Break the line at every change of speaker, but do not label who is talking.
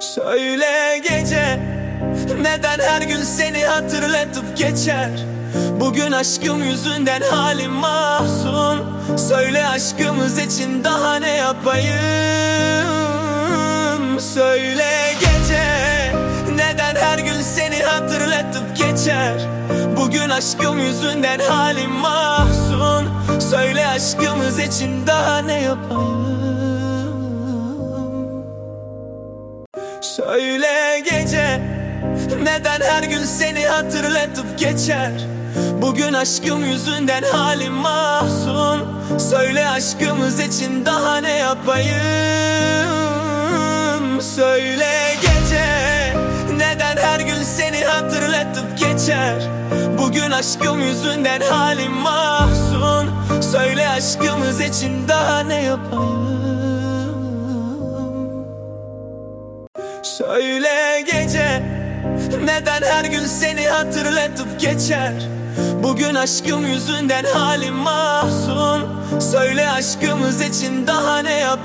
Söyle gece, neden her gün seni hatırlatıp geçer? Bugün aşkım yüzünden halim mahzun. Söyle aşkımız için daha ne yapayım? Söyle gece, neden her gün seni hatırlatıp geçer? Bugün aşkım yüzünden halim mahzun. Söyle aşkımız için daha ne yapayım? Söyle gece, neden her gün seni hatırlatıp geçer? Bugün aşkım yüzünden halim mahzun. Söyle aşkımız için daha ne yapayım? Söyle gece, neden her gün seni hatırlatıp geçer? Bugün aşkım yüzünden halim mahzun. Söyle aşkımız için daha ne yapayım? Söyle gece, neden her gün seni hatırlatıp geçer? Bugün aşkım yüzünden halim mahzun. Söyle aşkımız için daha ne yapayım?